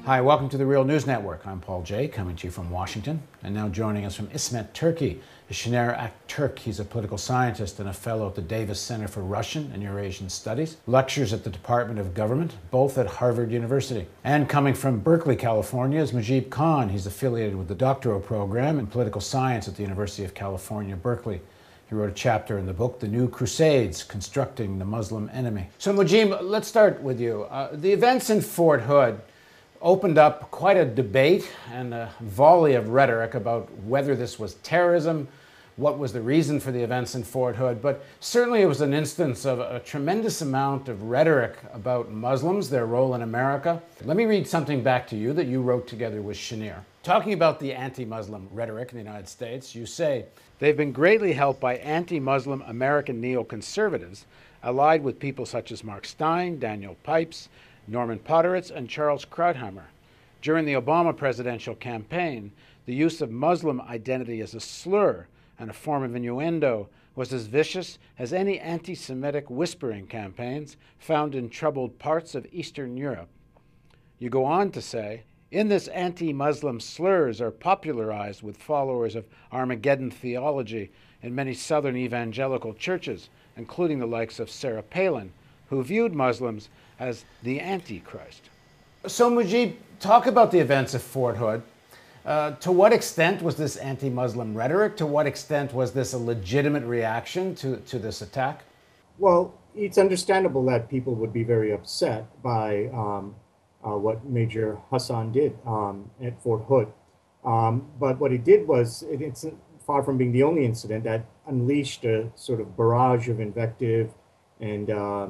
Hi, welcome to the Real News Network. I'm Paul Jay, coming to you from Washington. And now joining us from Ismet, Turkey, is Şener Aktürk. He's a political scientist and a fellow at the Davis Center for Russian and Eurasian Studies, lectures at the Department of Government, both at Harvard University. And coming from Berkeley, California, is Mujib Khan. He's affiliated with the doctoral program in political science at the University of California, Berkeley. He wrote a chapter in the book, The New Crusades, Constructing the Muslim Enemy. So Mujib, let's start with you. The events in Fort Hood opened up quite a debate and a volley of rhetoric about whether this was terrorism, what was the reason for the events in Fort Hood, but certainly it was an instance of a tremendous amount of rhetoric about Muslims, their role in America. Let me read something back to you that you wrote together with Şener. Talking about the anti-Muslim rhetoric in the United States, you say, they've been greatly helped by anti-Muslim American neoconservatives, allied with people such as Mark Steyn, Daniel Pipes, Norman Podhoretz, and Charles Krauthammer. During the Obama presidential campaign, the use of Muslim identity as a slur and a form of innuendo was as vicious as any anti-Semitic whispering campaigns found in troubled parts of Eastern Europe. You go on to say, in this anti-Muslim slurs are popularized with followers of Armageddon theology in many Southern evangelical churches, including the likes of Sarah Palin, who viewed Muslims as the Antichrist. So Mujib, talk about the events of Fort Hood. To what extent was this anti-Muslim rhetoric? To what extent was this a legitimate reaction to this attack? Well, it's understandable that people would be very upset by what Major Hassan did at Fort Hood. But what it did was, it's far from being the only incident that unleashed a sort of barrage of invective and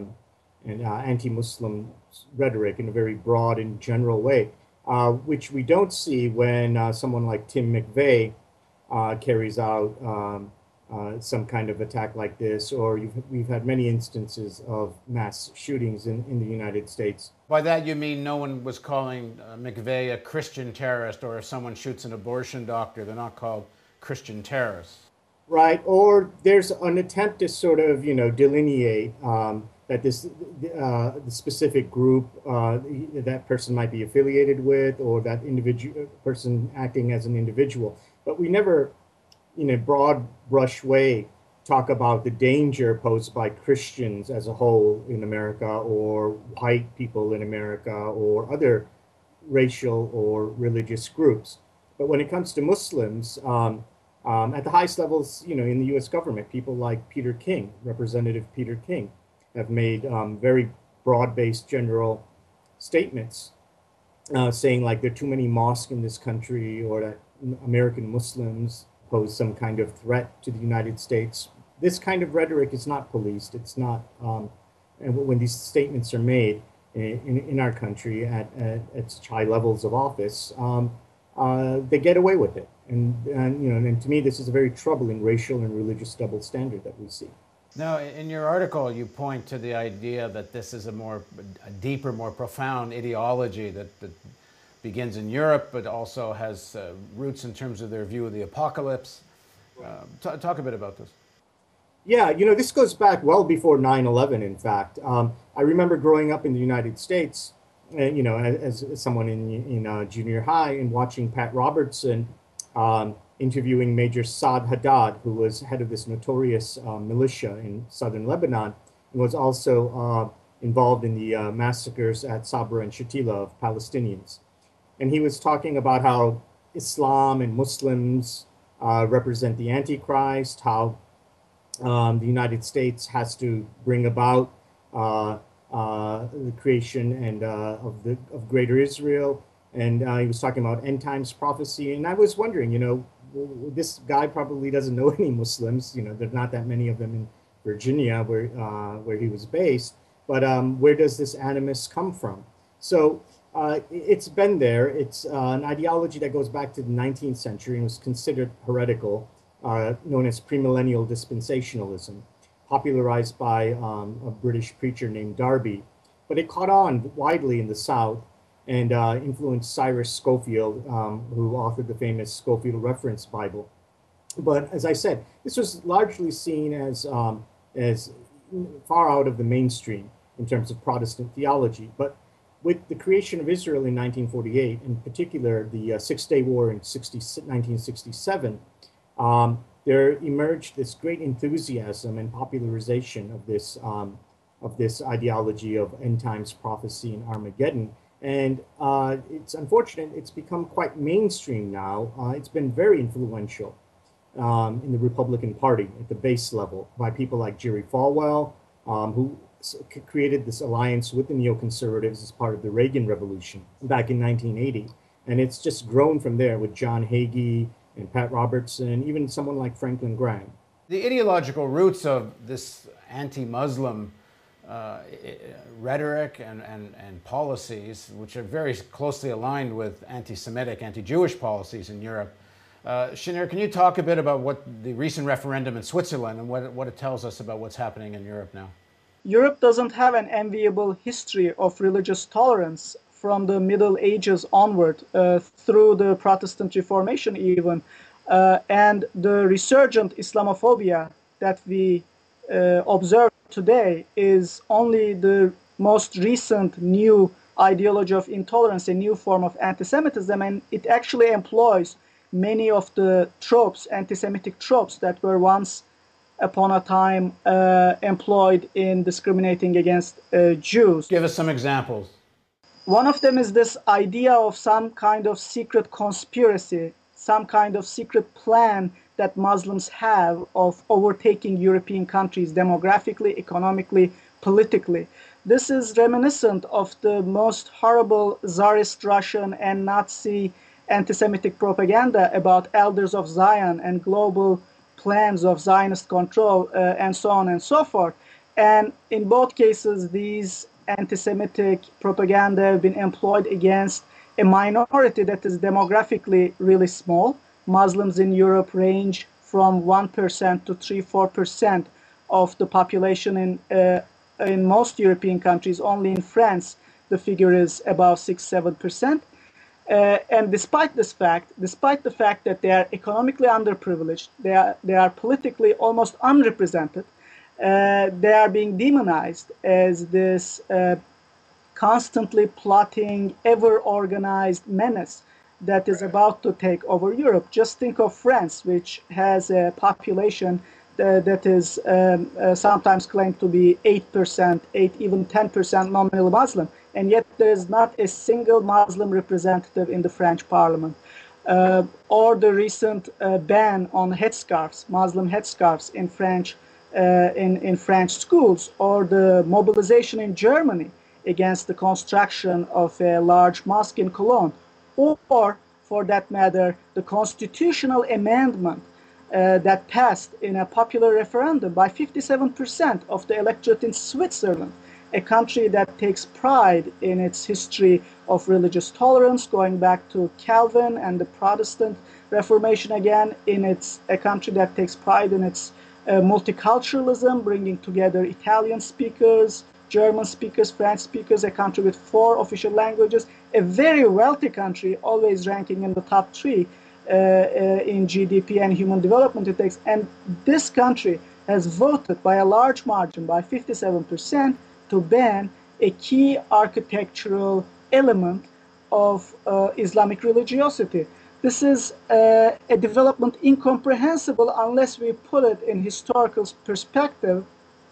anti-Muslim rhetoric in a very broad and general way, which we don't see when someone like Tim McVeigh carries out some kind of attack like this, or we've had many instances of mass shootings in the United States. By that you mean no one was calling McVeigh a Christian terrorist, or if someone shoots an abortion doctor, they're not called Christian terrorists. Right, or there's an attempt to sort of, delineate that the specific group that person might be affiliated with, or that individual person acting as an individual. But we never, in a broad brush way, talk about the danger posed by Christians as a whole in America, or white people in America, or other racial or religious groups. But when it comes to Muslims, at the highest levels, in the U.S. government, people like Peter King, Representative Peter King, have made very broad-based general statements saying like there are too many mosques in this country, or that American Muslims pose some kind of threat to the United States. This kind of rhetoric is not policed. It's not, and when these statements are made in our country at such high levels of office, they get away with it. And to me, this is a very troubling racial and religious double standard that we see. Now, in your article, you point to the idea that this is a deeper, more profound ideology that begins in Europe, but also has roots in terms of their view of the apocalypse. Talk a bit about this. Yeah, this goes back well before 9/11, in fact. I remember growing up in the United States, as someone in junior high, and watching Pat Robertson interviewing Major Saad Haddad, who was head of this notorious militia in southern Lebanon, and was also involved in the massacres at Sabra and Shatila of Palestinians. And he was talking about how Islam and Muslims represent the Antichrist, how the United States has to bring about the creation and of Greater Israel. And he was talking about end times prophecy. And I was wondering, this guy probably doesn't know any Muslims. There's not that many of them in Virginia where he was based. But where does this animus come from? So it's been there. It's an ideology that goes back to the 19th century and was considered heretical, known as premillennial dispensationalism, popularized by a British preacher named Darby. But it caught on widely in the South and influenced Cyrus Scofield, who authored the famous Scofield Reference Bible. But as I said, this was largely seen as far out of the mainstream in terms of Protestant theology. But with the creation of Israel in 1948, in particular the Six-Day War in 1967, there emerged this great enthusiasm and popularization of this ideology of end times prophecy and Armageddon. And it's unfortunate, it's become quite mainstream now. It's been very influential in the Republican Party at the base level by people like Jerry Falwell, who created this alliance with the neoconservatives as part of the Reagan Revolution back in 1980. And it's just grown from there with John Hagee and Pat Robertson, even someone like Franklin Graham. The ideological roots of this anti-Muslim rhetoric and policies, which are very closely aligned with anti-Semitic, anti-Jewish policies in Europe. Shinir, can you talk a bit about what the recent referendum in Switzerland and what it tells us about what's happening in Europe now? Europe doesn't have an enviable history of religious tolerance from the Middle Ages onward, through the Protestant Reformation even, and the resurgent Islamophobia that we observe today is only the most recent new ideology of intolerance, a new form of anti-Semitism, and it actually employs many of the tropes, anti-Semitic tropes that were once upon a time employed in discriminating against Jews. Give us some examples. One of them is this idea of some kind of secret conspiracy, some kind of secret plan that Muslims have of overtaking European countries demographically, economically, politically. This is reminiscent of the most horrible Tsarist Russian and Nazi anti-Semitic propaganda about elders of Zion and global plans of Zionist control and so on and so forth. And in both cases, these anti-Semitic propaganda have been employed against a minority that is demographically really small. Muslims in Europe range from 1% to 3-4% of the population in most European countries. Only in France, the figure is about 6-7%. And despite this fact, despite the fact that they are economically underprivileged, they are politically almost unrepresented, they are being demonized as this constantly plotting, ever-organized menace that is about to take over Europe. Just think of France, which has a population that is sometimes claimed to be 8%, even 10% nominally Muslim, and yet there is not a single Muslim representative in the French parliament. Or the recent ban on headscarves, Muslim headscarves in French schools, or the mobilization in Germany against the construction of a large mosque in Cologne, or, for that matter, the constitutional amendment that passed in a popular referendum by 57% of the electorate in Switzerland, a country that takes pride in its history of religious tolerance, going back to Calvin and the Protestant Reformation again, a country that takes pride in its multiculturalism, bringing together Italian speakers, German speakers, French speakers, a country with 4 official languages, a very wealthy country, always ranking in the top 3 in GDP and human development index. And this country has voted by a large margin, by 57%, to ban a key architectural element of Islamic religiosity. This is a development incomprehensible unless we put it in historical perspective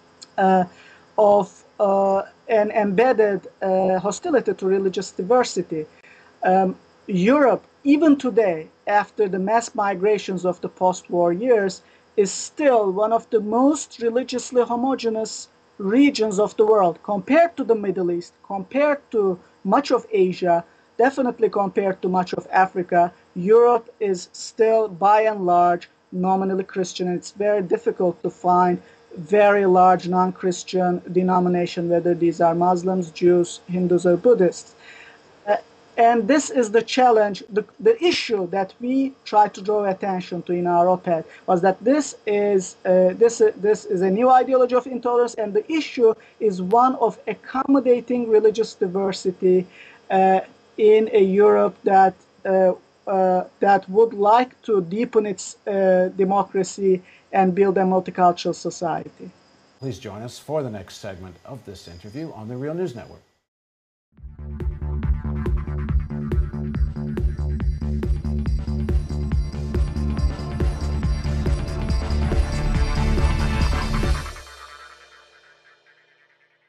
of an embedded hostility to religious diversity. Europe, even today, after the mass migrations of the post-war years, is still one of the most religiously homogeneous regions of the world, compared to the Middle East, compared to much of Asia, definitely compared to much of Africa. Europe is still, by and large, nominally Christian. It's very difficult to find very large non-Christian denomination, whether these are Muslims, Jews, Hindus, or Buddhists. And this is the challenge, the issue that we try to draw attention to in our op-ed, was that this is a new ideology of intolerance, and the issue is one of accommodating religious diversity in a Europe that would like to deepen its democracy and build a multicultural society. Please join us for the next segment of this interview on the Real News Network.